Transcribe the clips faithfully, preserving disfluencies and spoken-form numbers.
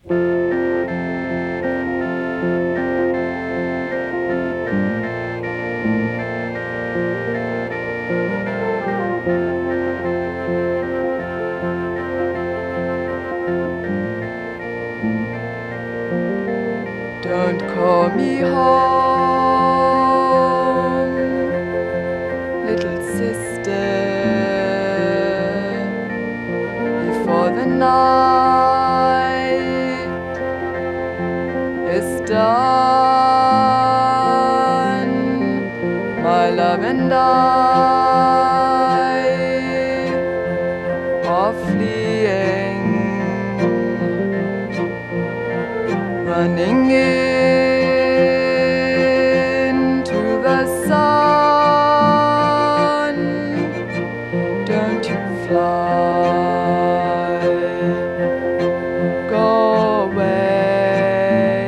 Don't call me home, little sister, before the night is done. My love and I are fleeing, running into the sun. Don't you fly, go away,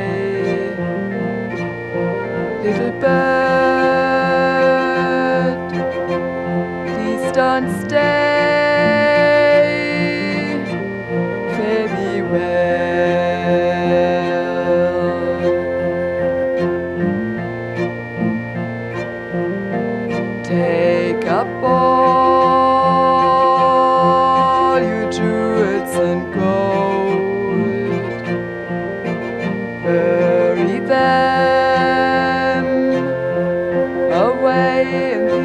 little bird, please don't stay, fare thee well. Take up all your jewels and gold, bury them away in the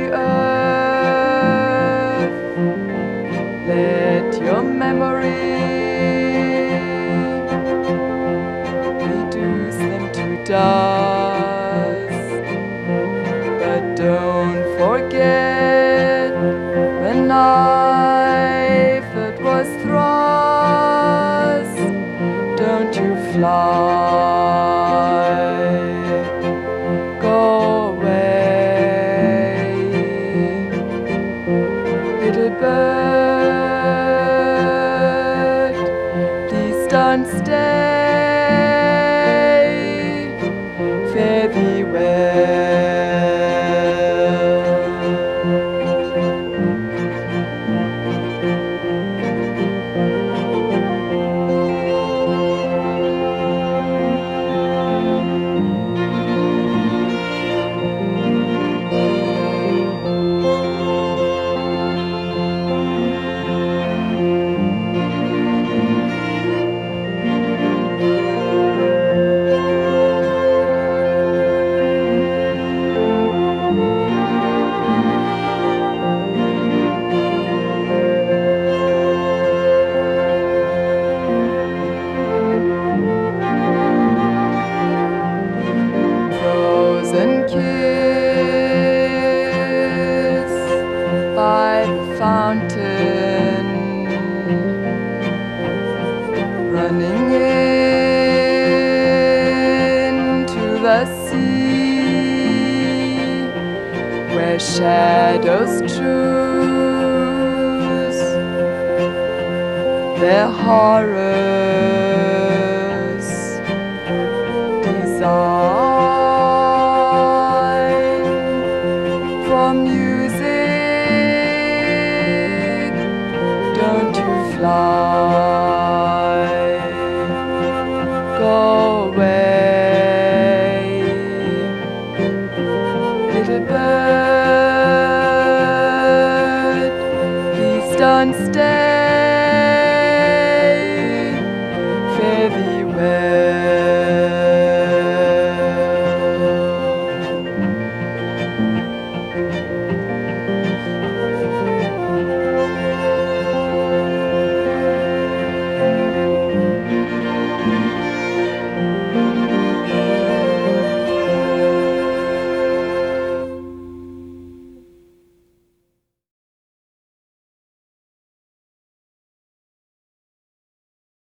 earth. Let your memory reduce them to dust, but don't forget the knife that was thrust. Don't you fly, go away, little bird, please don't stay, fare thee well. Frozen kiss by the fountain, running into the sea, where shadows choose their horror.